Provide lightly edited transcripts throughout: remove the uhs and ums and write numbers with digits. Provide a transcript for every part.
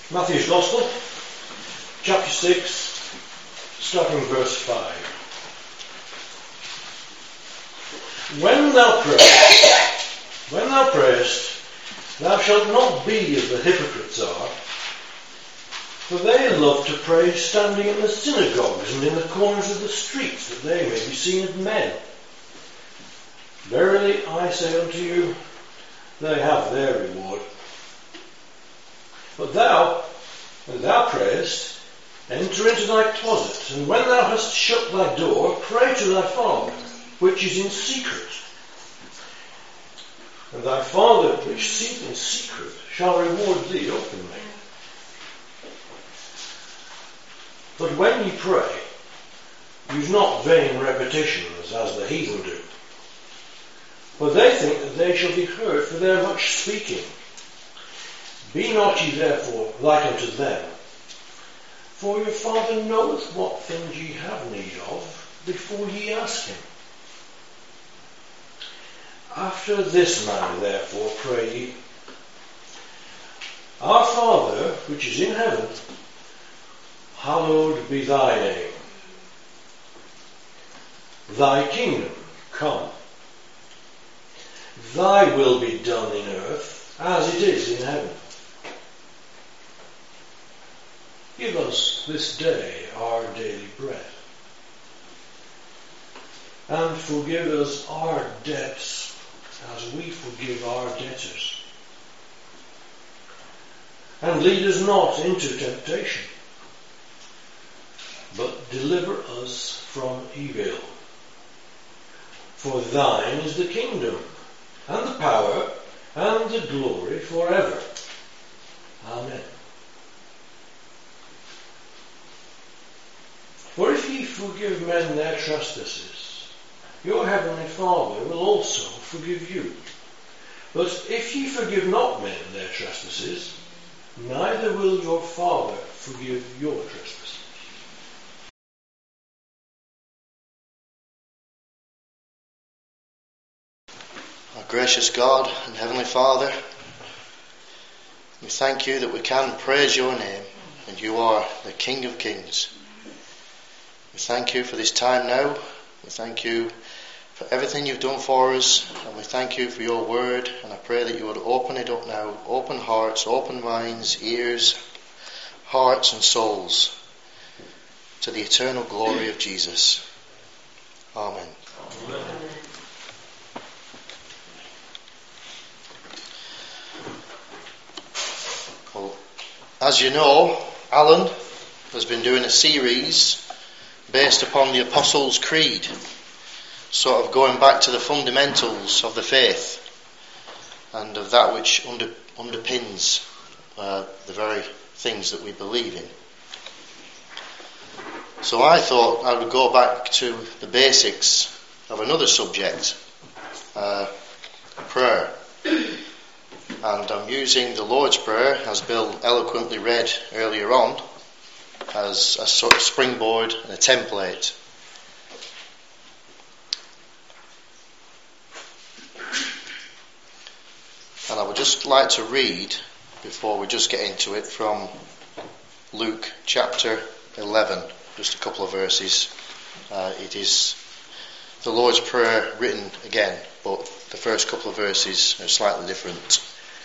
Matthew's Gospel, chapter 6, starting verse 5. When thou prayest, thou shalt not be as the hypocrites are, for they love to pray standing in the synagogues and in the corners of the streets, that they may be seen of men. Verily I say unto you, they have their reward. But thou, when thou prayest, enter into thy closet, and when thou hast shut thy door, pray to thy Father, which is in secret. And thy Father, which seeth in secret, shall reward thee openly. But when ye pray, use not vain repetitions, as the heathen do. For they think that they shall be heard for their much speaking. Be not ye therefore like unto them, for your Father knoweth what things ye have need of, before ye ask him. After this manner therefore pray ye, Our Father, which is in heaven, hallowed be thy name. Thy kingdom come. Thy will be done in earth, as it is in heaven. Give us this day our daily bread, and forgive us our debts, as we forgive our debtors. And lead us not into temptation, but deliver us from evil. For thine is the kingdom, and the power, and the glory forever. Amen. For if ye forgive men their trespasses, your heavenly Father will also forgive you. But if ye forgive not men their trespasses, neither will your Father forgive your trespasses. Our gracious God and Heavenly Father, we thank you that we can praise your name, and you are the King of Kings. We thank you for this time now. We thank you for everything you've done for us, and we thank you for your word, and I pray that you would open it up now. Open hearts, open minds, ears, hearts and souls to the eternal glory of Jesus. Amen. Amen. Well, as you know, Alan has been doing a series based upon the Apostles' Creed, sort of going back to the fundamentals of the faith and of that which underpins the very things that we believe in. So I thought I would go back to the basics of another subject, prayer. And I'm using the Lord's Prayer, as Bill eloquently read earlier on, as a sort of springboard and a template. And I would just like to read, before we just get into it, from Luke chapter 11, just a couple of verses. It is the Lord's Prayer written again, but the first couple of verses are slightly different.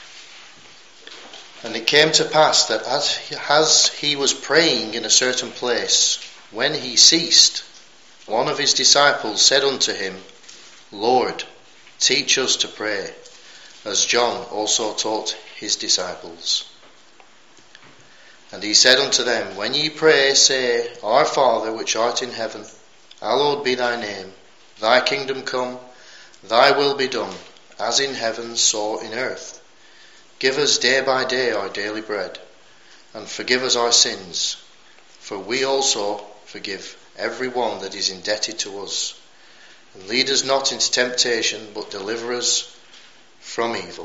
And it came to pass that as he was praying in a certain place, when he ceased, one of his disciples said unto him, Lord, teach us to pray, as John also taught his disciples. And he said unto them, When ye pray, say, Our Father which art in heaven, hallowed be thy name. Thy kingdom come, thy will be done, as in heaven, so in earth. Give us day by day our daily bread, and forgive us our sins, for we also forgive every one that is indebted to us. And lead us not into temptation, but deliver us from evil.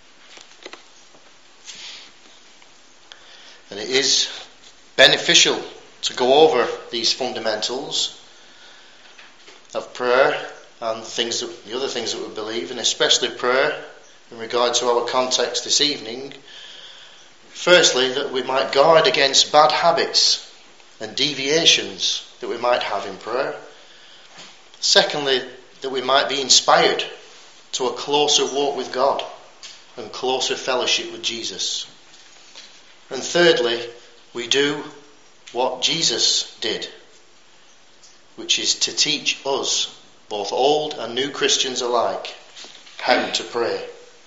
And it is beneficial to go over these fundamentals of prayer and the other things that we believe, and especially prayer in regard to our context this evening, Firstly, that we might guard against bad habits and deviations that we might have in prayer. Secondly, that we might be inspired to a closer walk with God and closer fellowship with Jesus. And thirdly, we do what Jesus did, which is to teach us, both old and new Christians alike, how to pray.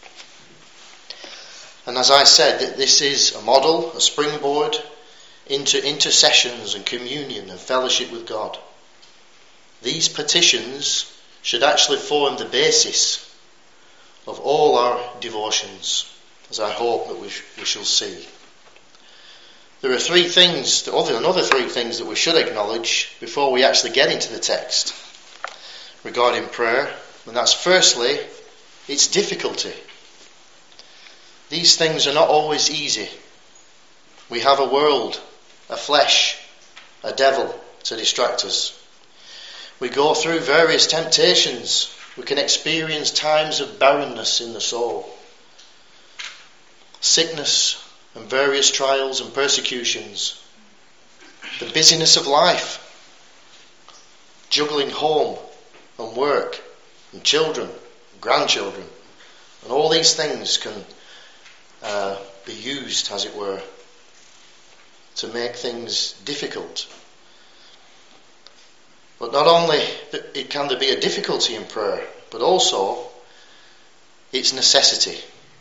And as I said, that this is a model, a springboard into intercessions and communion and fellowship with God. These petitions should actually form the basis of all our devotions, as I hope that we shall see. There are another three things that we should acknowledge before we actually get into the text regarding prayer. And that's firstly, its difficulty. These things are not always easy. We have a world, a flesh, a devil to distract us. We go through various temptations. We can experience times of barrenness in the soul, sickness and various trials and persecutions, the busyness of life, juggling home and work and children, and grandchildren, and all these things can be used, as it were, to make things difficult. But not only can there be a difficulty in prayer, but also its necessity.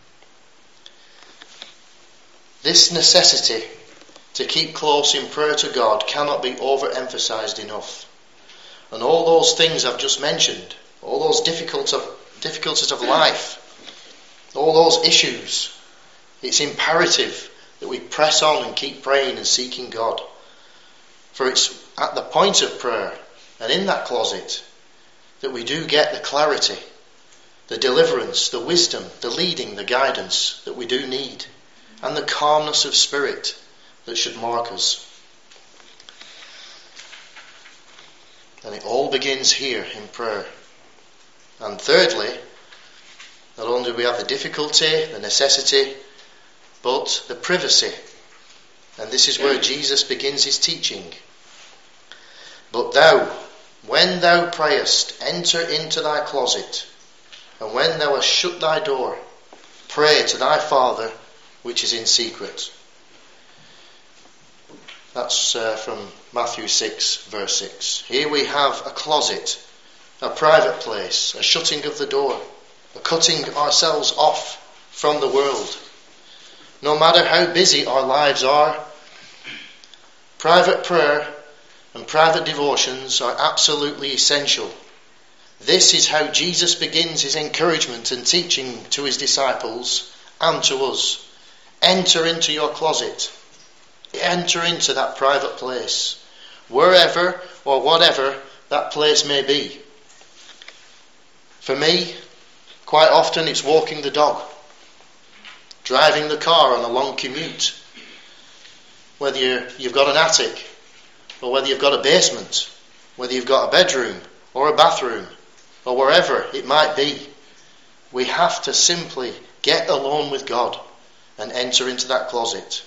This necessity to keep close in prayer to God cannot be overemphasized enough. And all those things I've just mentioned, all those difficulties of life, all those issues, it's imperative that we press on and keep praying and seeking God. For it's at the point of prayer and in that closet that we do get the clarity, the deliverance, the wisdom, the leading, the guidance that we do need, and the calmness of spirit that should mark us. And it all begins here in prayer. And thirdly, not only do we have the difficulty, the necessity, but the privacy. And this is where Jesus begins his teaching. But thou, when thou prayest, enter into thy closet, and when thou hast shut thy door, pray to thy Father which is in secret. That's from Matthew 6, verse 6. Here we have a closet, a private place, a shutting of the door, a cutting ourselves off from the world. No matter how busy our lives are, private prayer and private devotions are absolutely essential. This is how Jesus begins his encouragement and teaching to his disciples and to us. Enter into your closet. Enter into that private place, wherever or whatever that place may be. For me, quite often it's walking the dog, driving the car on a long commute, whether you've got an attic or whether you've got a basement, whether you've got a bedroom or a bathroom or wherever it might be. We have to simply get alone with God and enter into that closet.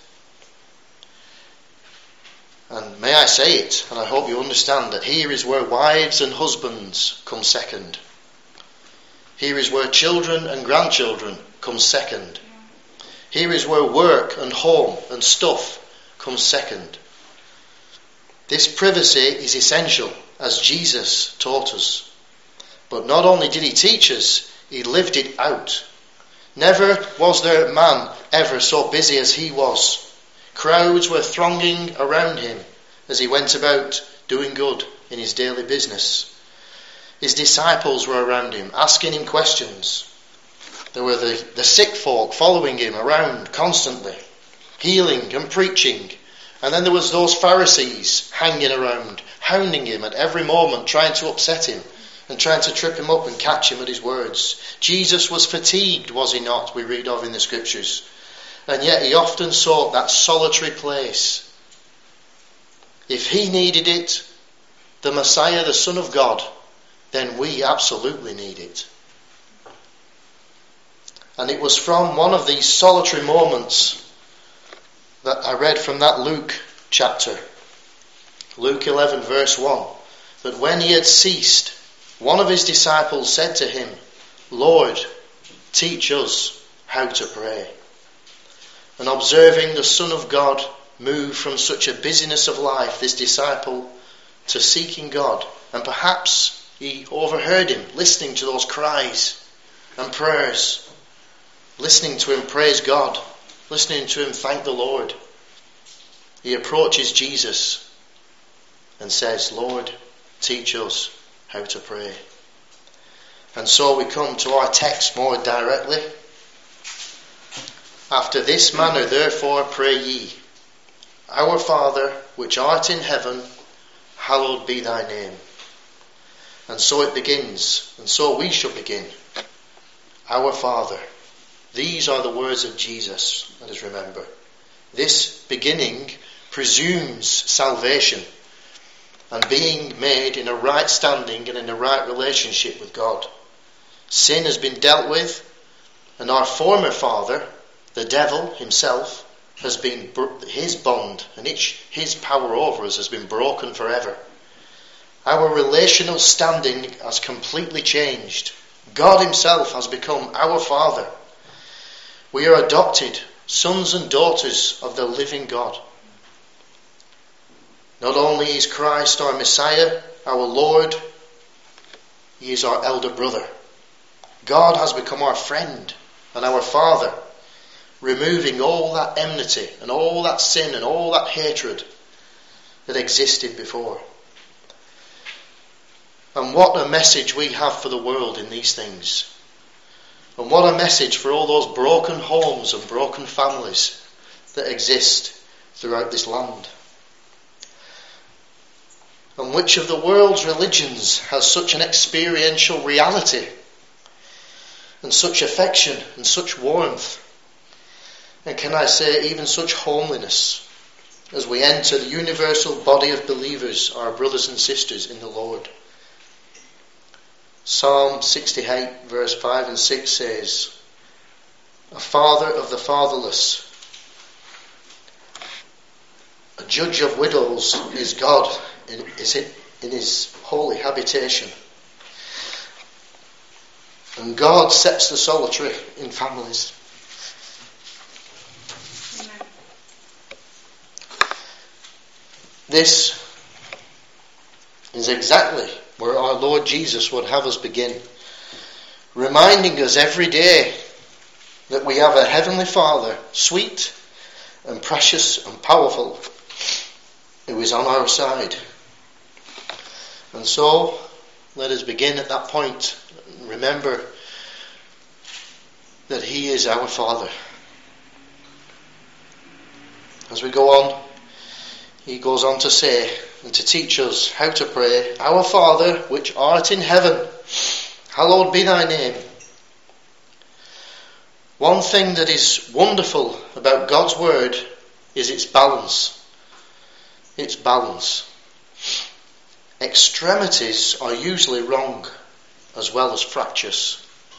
And may I say it, and I hope you understand, that here is where wives and husbands come second. Here is where children and grandchildren come second. Here is where work and home and stuff come second. This privacy is essential, as Jesus taught us. But not only did he teach us, he lived it out. Never was there a man ever so busy as he was. Crowds were thronging around him as he went about doing good in his daily business. His disciples were around him, asking him questions. There were the sick folk following him around constantly, healing and preaching. And then there was those Pharisees hanging around, hounding him at every moment, trying to upset him and trying to trip him up and catch him at his words. Jesus was fatigued, was he not? We read of in the scriptures. And yet he often sought that solitary place. If he needed it, the Messiah, the Son of God, then we absolutely need it. And it was from one of these solitary moments that I read from that Luke chapter, Luke 11 verse 1, that when he had ceased, one of his disciples said to him, Lord, teach us how to pray. And observing the Son of God move from such a busyness of life, this disciple, to seeking God, and perhaps he overheard him listening to those cries and prayers, listening to him praise God, listening to him thank the Lord. He approaches Jesus and says, Lord, teach us how to pray. And so we come to our text more directly. After this manner therefore pray ye, Our Father, which art in heaven, hallowed be thy name. And so it begins, and so we shall begin. Our Father. These are the words of Jesus, let us remember. This beginning presumes salvation and being made in a right standing and in a right relationship with God. Sin has been dealt with, and our former father, the devil himself, has been his bond and his power over us has been broken forever. Our relational standing has completely changed. God himself has become our Father. We are adopted sons and daughters of the living God. Not only is Christ our Messiah, our Lord, he is our elder brother. God has become our friend and our Father, removing all that enmity and all that sin and all that hatred that existed before. And what a message we have for the world in these things. And what a message for all those broken homes and broken families that exist throughout this land. And which of the world's religions has such an experiential reality and such affection and such warmth? And can I say even such homeliness as we enter the universal body of believers, our brothers and sisters in the Lord? Psalm 68 verse 5 and 6 says, A father of the fatherless, a judge of widows is God in his holy habitation. And God sets the solitary in families. Amen. This is exactly where our Lord Jesus would have us begin, reminding us every day that we have a Heavenly Father, sweet and precious and powerful, who is on our side. And so, let us begin at that point. Remember that he is our Father. As we go on, he goes on to say and to teach us how to pray, Our Father, which art in heaven, hallowed be thy name. One thing that is wonderful about God's word is its balance. Its balance. Extremities are usually wrong as well as fractious.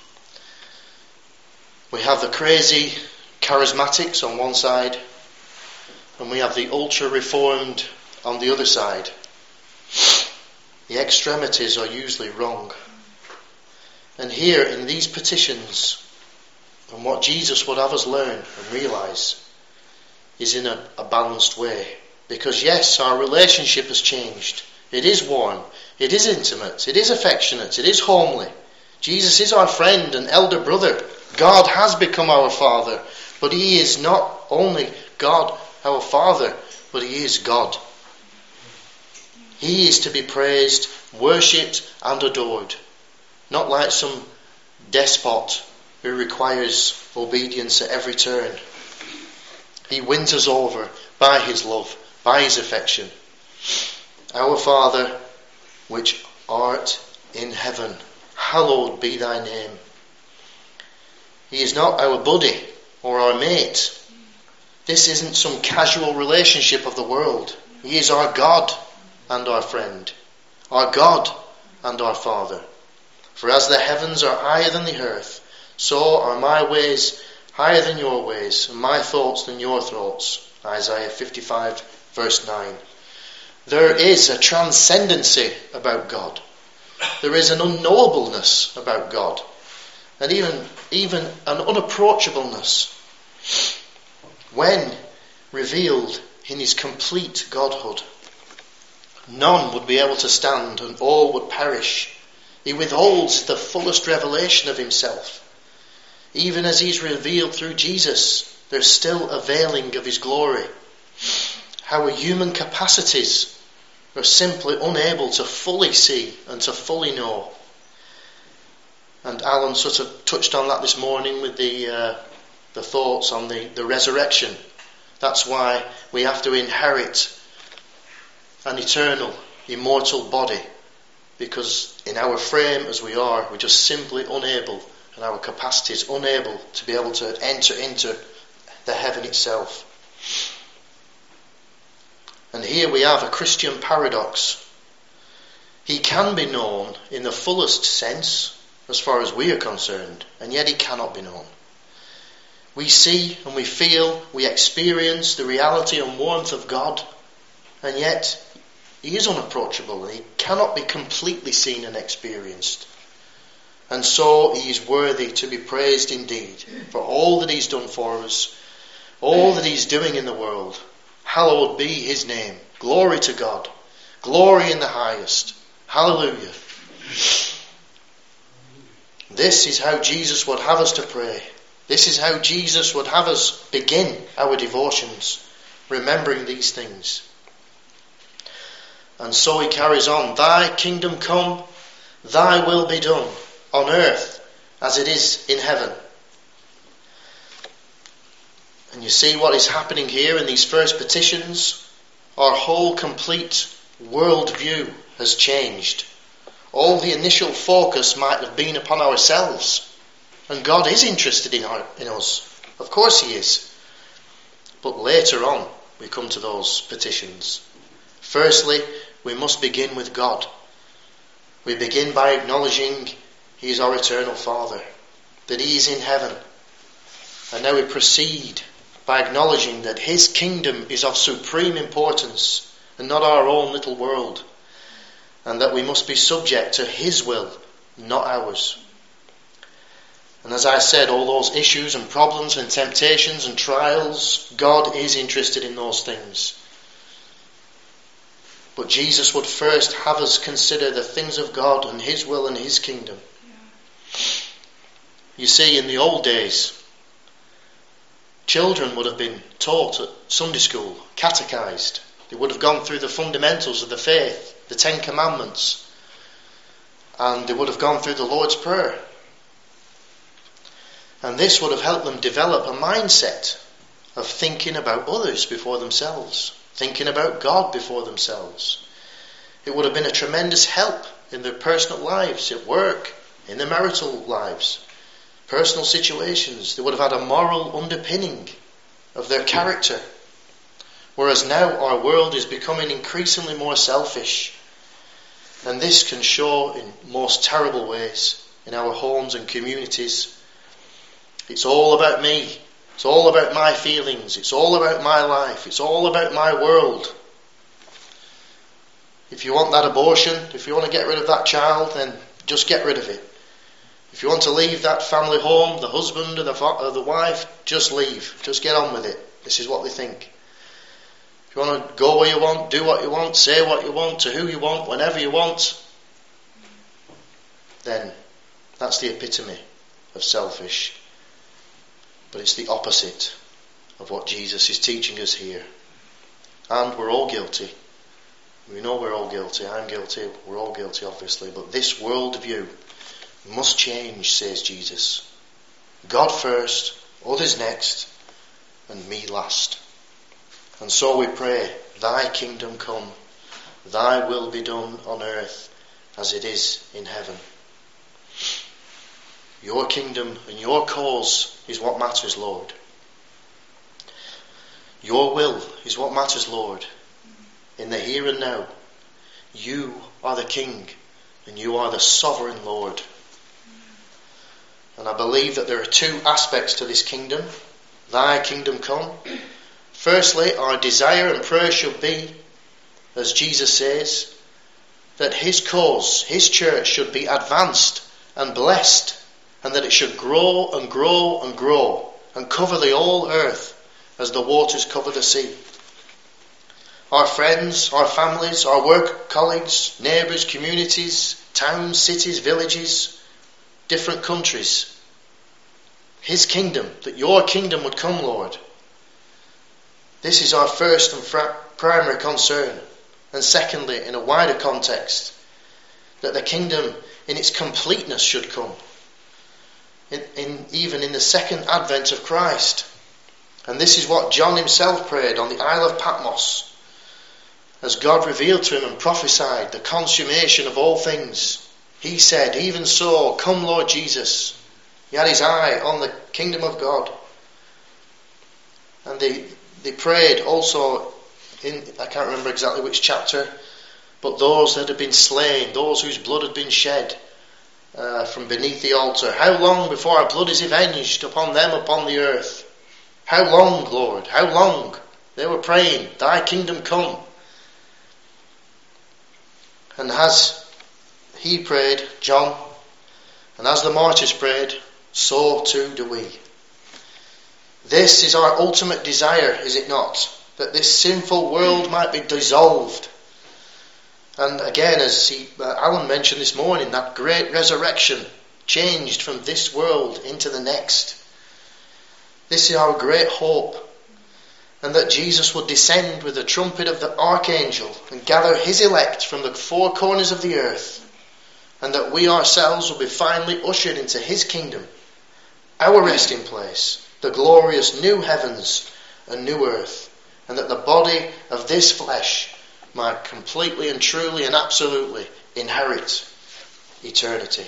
We have the crazy charismatics on one side, and we have the ultra-reformed on the other side. The extremities are usually wrong. And here in these petitions, and what Jesus would have us learn and realise, is in a balanced way. Because yes, our relationship has changed. It is warm, it is intimate, it is affectionate, it is homely. Jesus is our friend and elder brother. God has become our Father, but he is not only God, our Father, but he is God. He is to be praised, worshipped and adored. Not like some despot who requires obedience at every turn. He wins us over by his love, by his affection. Our Father, which art in heaven, hallowed be thy name. He is not our buddy or our mate. This isn't some casual relationship of the world. He is our God and our friend, our God and our Father. For as the heavens are higher than the earth, so are my ways higher than your ways, and my thoughts than your thoughts. Isaiah 55 verse 9. There is a transcendency about God. There is an unknowableness about God. And even an unapproachableness when revealed in his complete Godhood. None would be able to stand and all would perish. He withholds the fullest revelation of himself. Even as he's revealed through Jesus, there's still a veiling of his glory. Our human capacities are simply unable to fully see and to fully know. And Alan sort of touched on that this morning with the thoughts on the resurrection. That's why we have to inherit an eternal, immortal body. Because in our frame as we are, we're just simply unable, and our capacity is unable to be able to enter into the heaven itself. And here we have a Christian paradox. He can be known in the fullest sense, as far as we are concerned, and yet he cannot be known. We see and we feel, we experience the reality and warmth of God, and yet he is unapproachable and he cannot be completely seen and experienced. And so he is worthy to be praised indeed for all that he's done for us, all that he's doing in the world. Hallowed be his name. Glory to God. Glory in the highest. Hallelujah. This is how Jesus would have us to pray. This is how Jesus would have us begin our devotions, remembering these things. And so he carries on. Thy kingdom come, thy will be done, on earth as it is in heaven. And you see what is happening here in these first petitions. Our whole complete worldview has changed. All the initial focus might have been upon ourselves. And God is interested in us. Of course he is. But later on we come to those petitions. Firstly, we must begin with God. We begin by acknowledging he is our eternal Father, that he is in heaven. And now we proceed by acknowledging that his kingdom is of supreme importance and not our own little world, and that we must be subject to his will, not ours. And as I said, all those issues and problems and temptations and trials, God is interested in those things. But Jesus would first have us consider the things of God and his will and his kingdom. You see, in the old days, children would have been taught at Sunday school, catechized. They would have gone through the fundamentals of the faith, the 10 Commandments, and they would have gone through the Lord's Prayer. And this would have helped them develop a mindset of thinking about others before themselves, thinking about God before themselves. It would have been a tremendous help in their personal lives, at work, in their marital lives, personal situations. They would have had a moral underpinning of their character. Whereas now our world is becoming increasingly more selfish. And this can show in most terrible ways in our homes and communities. It's all about me. It's all about my feelings. It's all about my life. It's all about my world. If you want that abortion, if you want to get rid of that child, then just get rid of it. If you want to leave that family home, the husband or the wife, just leave. Just get on with it. This is what they think. If you want to go where you want, do what you want, say what you want, to who you want, whenever you want, then that's the epitome of selfish. But it's the opposite of what Jesus is teaching us here. And we're all guilty. We know we're all guilty. I'm guilty. We're all guilty, obviously. But this worldview must change, says Jesus. God first, others next, and me last. And so we pray, thy kingdom come, thy will be done on earth as it is in heaven. Your kingdom and your cause is what matters, Lord. Your will is what matters, Lord. In the here and now, you are the King and you are the sovereign Lord. And I believe that there are two aspects to this kingdom. Thy kingdom come. Firstly, our desire and prayer should be, as Jesus says, that his cause, his church, should be advanced and blessed, and that it should grow and grow and grow and cover the whole earth as the waters cover the sea. Our friends, our families, our work colleagues, neighbours, communities, towns, cities, villages, different countries. His kingdom, that your kingdom would come, Lord. This is our first and primary concern. And secondly, in a wider context, that the kingdom in its completeness should come. Even in the second advent of Christ. And this is what John himself prayed on the Isle of Patmos, as God revealed to him and prophesied the consummation of all things. He said, even so, come Lord Jesus. He had his eye on the kingdom of God. And they prayed also in, I can't remember exactly which chapter, but those that had been slain, those whose blood had been shed from beneath the altar. How long before our blood is avenged upon them upon the earth? How long, Lord? How long? They were praying, thy kingdom come. And as he prayed, John, and as the martyrs prayed, so too do we. This is our ultimate desire, is it not? That this sinful world might be dissolved. And again, as Alan mentioned this morning, that great resurrection changed from this world into the next. This is our great hope. And that Jesus would descend with the trumpet of the archangel and gather his elect from the four corners of the earth. And that we ourselves will be finally ushered into his kingdom, our resting place, the glorious new heavens and new earth. And that the body of this flesh might completely and truly and absolutely inherit eternity.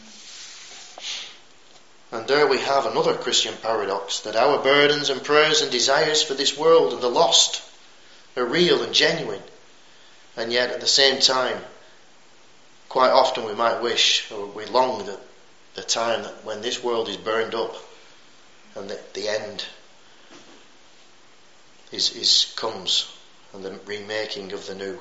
And there we have another Christian paradox, that our burdens and prayers and desires for this world and the lost are real and genuine. And yet at the same time, quite often we might wish, or we long, that the time that when this world is burned up and that the end comes, and the remaking of the new.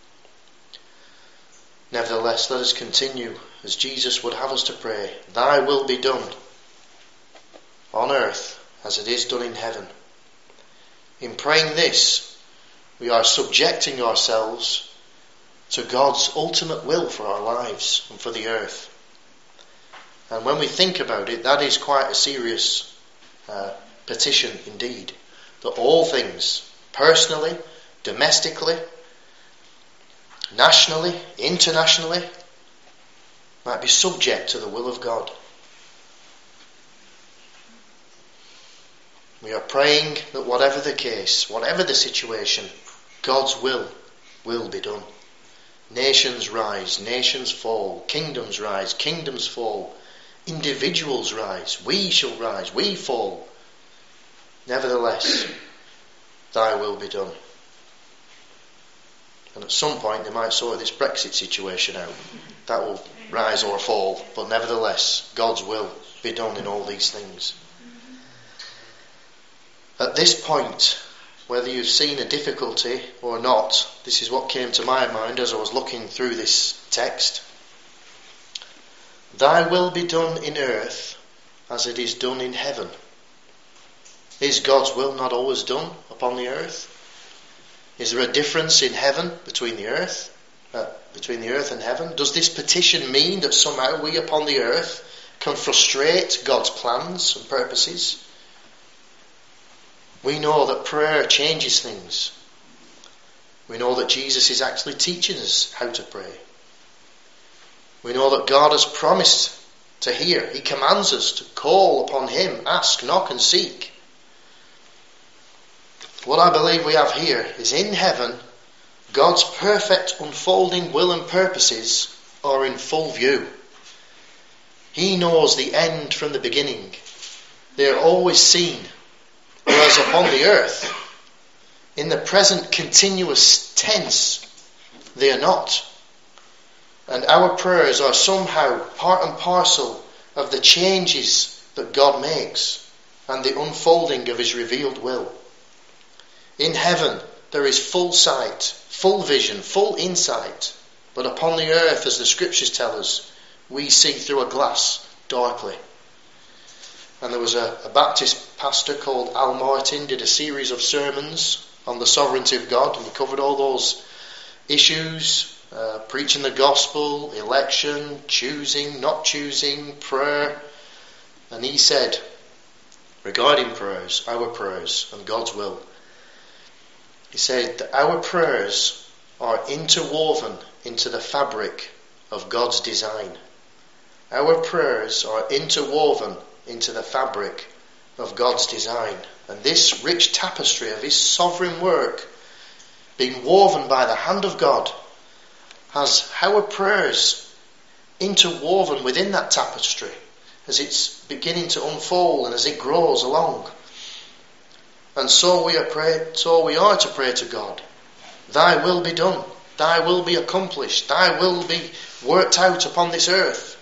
Nevertheless, let us continue as Jesus would have us to pray, thy will be done on earth as it is done in heaven. In praying this, we are subjecting ourselves to God's ultimate will for our lives and for the earth. And when we think about it, that is quite a serious petition indeed. That all things, personally, domestically, nationally, internationally, might be subject to the will of God. We are praying that whatever the case, whatever the situation, God's will be done. Nations rise, nations fall, kingdoms rise, kingdoms fall, individuals rise, we shall rise, we fall. Nevertheless, thy will be done. And at some point they might sort this Brexit situation out. That will rise or fall. But nevertheless, God's will be done in all these things. At this point, whether you've seen a difficulty or not, this is what came to my mind as I was looking through this text. Thy will be done in earth as it is done in heaven. Is God's will not always done upon the earth? Is there a difference in heaven between the earth and heaven? Does this petition mean that somehow we upon the earth can frustrate God's plans and purposes? We know that prayer changes things. We know that Jesus is actually teaching us how to pray. We know that God has promised to hear. He commands us to call upon him, ask, knock and seek. What I believe we have here is in heaven, God's perfect unfolding will and purposes are in full view. He knows the end from the beginning. They are always seen. Whereas upon the earth, in the present continuous tense, they are not. And our prayers are somehow part and parcel of the changes that God makes and the unfolding of his revealed will. In heaven there is full sight, full vision, full insight, but upon the earth, as the scriptures tell us, we see through a glass darkly. And there was a Baptist pastor called Al Martin, did a series of sermons on the sovereignty of God, and he covered all those issues, preaching the gospel, election, choosing, not choosing, prayer. And he said, regarding prayers, our prayers and God's will, he said that our prayers are interwoven into the fabric of God's design. Our prayers are interwoven into the fabric of God's design. And this rich tapestry of his sovereign work, being woven by the hand of God, has our prayers interwoven within that tapestry as it's beginning to unfold and as it grows along. And so we are to pray to God, thy will be done, thy will be accomplished, thy will be worked out upon this earth,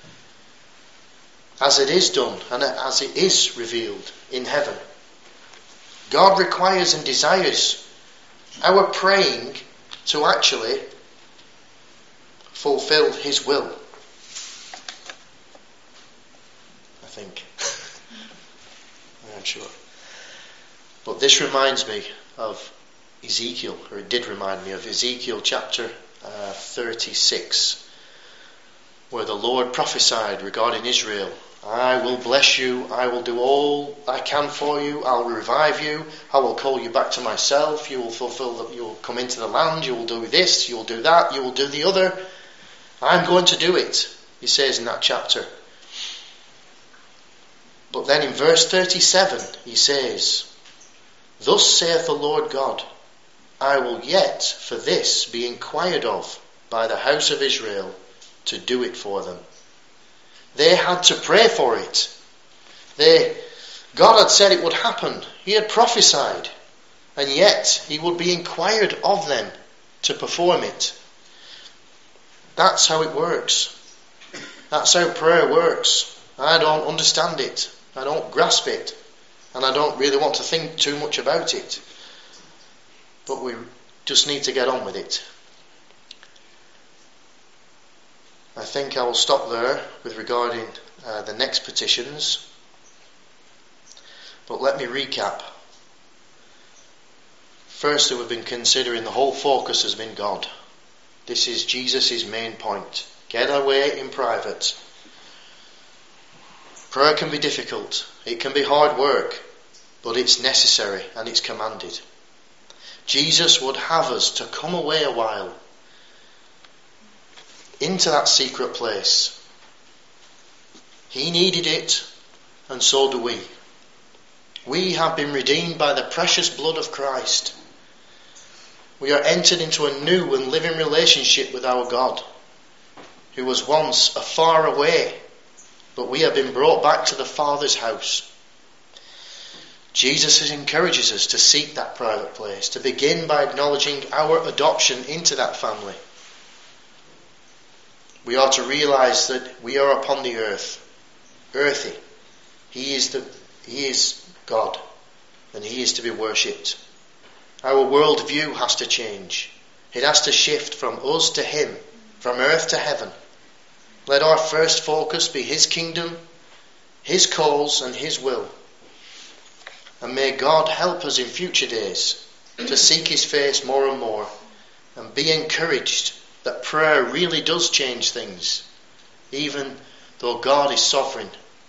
as it is done and as it is revealed in heaven. God requires and desires our praying to actually fulfill his will. I think. I'm sure. But this reminds me of Ezekiel, or it did remind me of Ezekiel chapter 36, where the Lord prophesied regarding Israel. I will bless you, I will do all I can for you, I'll revive you, I will call you back to myself, you will you will come into the land, you will do this, you will do that, you will do the other. I'm going to do it, he says in that chapter. But then in verse 37 he says, thus saith the Lord God, I will yet for this be inquired of by the house of Israel to do it for them. They had to pray for it. God had said it would happen. He had prophesied. And yet he would be inquired of them to perform it. That's how it works. That's how prayer works. I don't understand it. I don't grasp it. And I don't really want to think too much about it. But we just need to get on with it. I think I will stop there with regarding the next petitions. But let me recap. Firstly, we've been considering the whole focus has been God. This is Jesus' main point. Get away in private. Prayer can be difficult. It can be hard work. But it's necessary and it's commanded. Jesus would have us to come away a while into that secret place. He needed it, and so do we. We have been redeemed by the precious blood of Christ. We are entered into a new and living relationship with our God, who was once afar away, but we have been brought back to the Father's house. Jesus encourages us to seek that private place, to begin by acknowledging our adoption into that family. We are to realise that we are upon the earth, earthy. He is God, and he is to be worshipped. Our worldview has to change. It has to shift from us to him, from earth to heaven. Let our first focus be his kingdom, his cause and his will. And may God help us in future days to seek his face more and more and be encouraged that prayer really does change things, even though God is sovereign.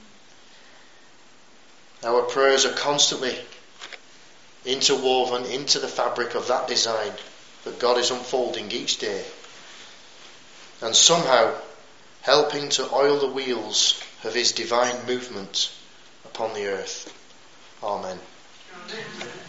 Our prayers are constantly interwoven into the fabric of that design that God is unfolding each day, and somehow helping to oil the wheels of his divine movement upon the earth. Amen.